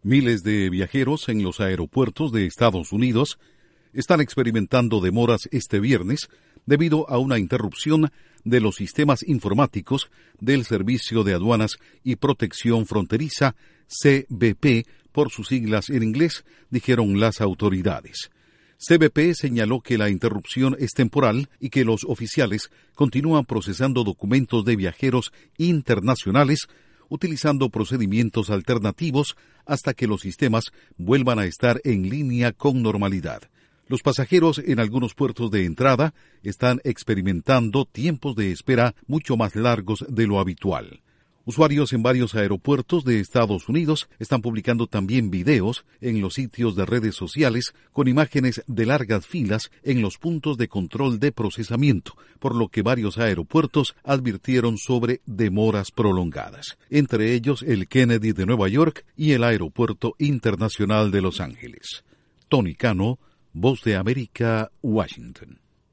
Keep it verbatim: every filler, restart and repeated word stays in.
Miles de viajeros en los aeropuertos de Estados Unidos están experimentando demoras este viernes debido a una interrupción de los sistemas informáticos del Servicio de Aduanas y Protección Fronteriza, C B P, por sus siglas en inglés, dijeron las autoridades. C B P señaló que la interrupción es temporal y que los oficiales continúan procesando documentos de viajeros internacionales utilizando procedimientos alternativos hasta que los sistemas vuelvan a estar en línea con normalidad. Los pasajeros en algunos puertos de entrada están experimentando tiempos de espera mucho más largos de lo habitual. Usuarios en varios aeropuertos de Estados Unidos están publicando también videos en los sitios de redes sociales con imágenes de largas filas en los puntos de control de procesamiento, por lo que varios aeropuertos advirtieron sobre demoras prolongadas, entre ellos el Kennedy de Nueva York y el Aeropuerto Internacional de Los Ángeles. Tony Cano, Voz de América, Washington.